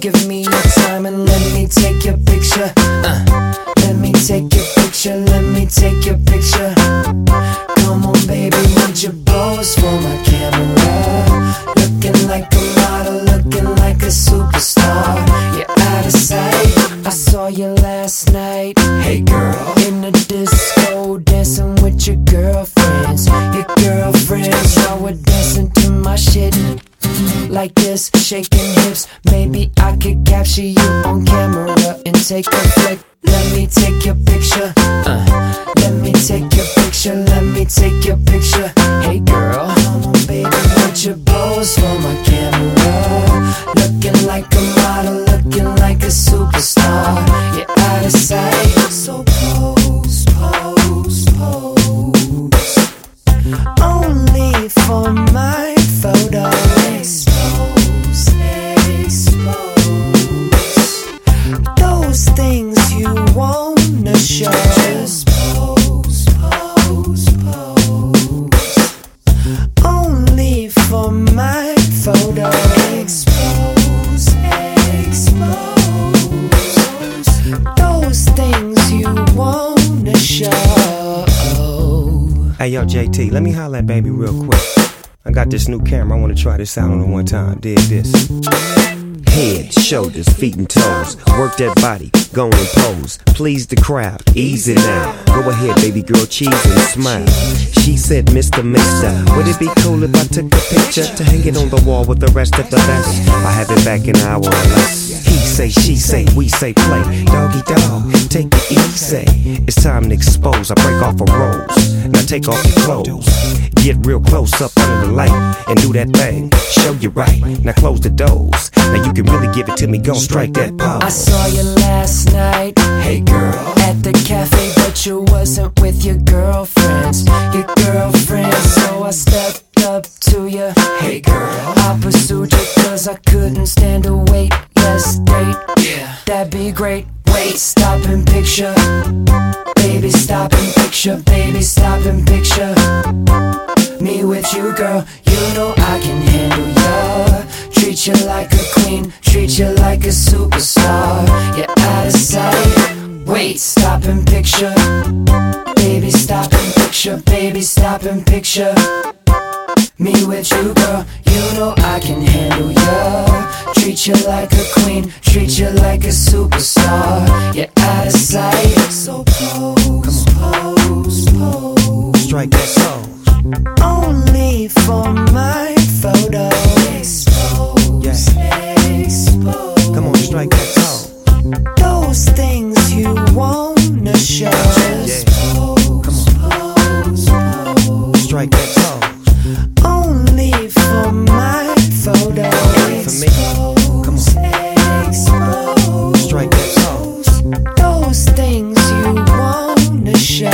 give me your time and let me take your picture. Let me take your picture, let me take your picture. Come on baby, would you pose for my camera? Looking like a model, looking like a superstar. You're out of sight, I saw you last night. Hey girl, in the disco, dancing with your girlfriends. Your girlfriends, y'all were dancing to my shit like this, shaking hips. Maybe I could capture you on camera and take a flick. Let me take your picture. Let me take your picture. Let me take your picture. Hey girl, come on baby, would you pose for my camera? Looking like a model, looking like a superstar. You're out of sight, so pose, pose, pose. Only for my photo. Expose, expose those things you wanna show. Just pose, pose, pose. Only for my photo. Expose, expose those things you wanna show. Hey yo JT, let me holler at baby real quick. I got this new camera, I wanna try this out on it one time. Dig this. Head, shoulders, feet and toes. Work that body, go and pose. Please the crowd, easy now. Go ahead baby girl, cheese and smile. She said Mr. Would it be cool if I took a picture to hang it on the wall with the rest of the best? I have it back in an hour or less. He say, she say, we say play. Doggy dog, take it easy. It's time to expose, I break off a rose. Now take off your clothes. Get real close up under the light and do that thing. Show you right. Now close the doors. Now you can really give it to me. Go strike that pose. I saw you last night. Hey girl, at the cafe, but you wasn't with your girlfriends. Your girlfriends, so I stepped up to you. Hey girl, I pursued you cause I couldn't stand to wait. Let's date, yeah, that'd be great. Wait, stop and picture. Baby, stop and picture. Baby, stop and picture me with you, girl. You know I can handle ya. Treat you like a queen, treat you like a superstar. You're out of sight. Wait, stop and picture. Baby, stop and picture. Baby, stop and picture me with you, girl. You know I can handle ya. Treat you like a queen, treat you like a superstar. You're out of sight, so pose, pose, pose. Strike that pose. Only for my photo. Expose, yeah. Expose. Come on, strike that pose. Those things you wanna show. Just pose, pose, pose. Strike that pose. Only for my photo. For me. Come on. Expose. Strike that pose. Those things you wanna show.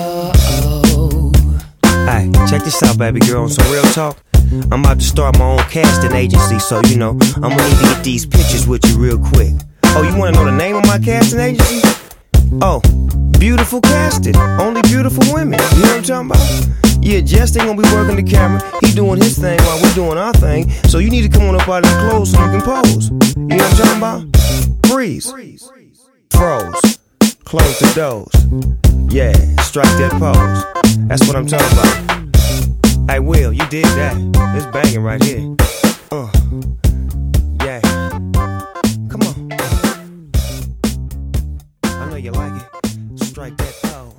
Hey, check this out, baby girl, on some real talk. I'm about to start my own casting agency, so you know, I'm gonna need to get these pictures with you real quick. Oh, you wanna know the name of my casting agency? Oh, Beautiful Casting. Only beautiful women. You know what I'm talking about? Yeah, Jess ain't gonna be working the camera. He doing his thing while we doing our thing. So you need to come on up out of the clothes so you can pose. You know what I'm talking about? Freeze. Froze. Close the doors. Yeah, strike that pose. That's what I'm talking about. Hey, Will, you did that. It's banging right here. Yeah. Come on. I know you like it. Strike that pose.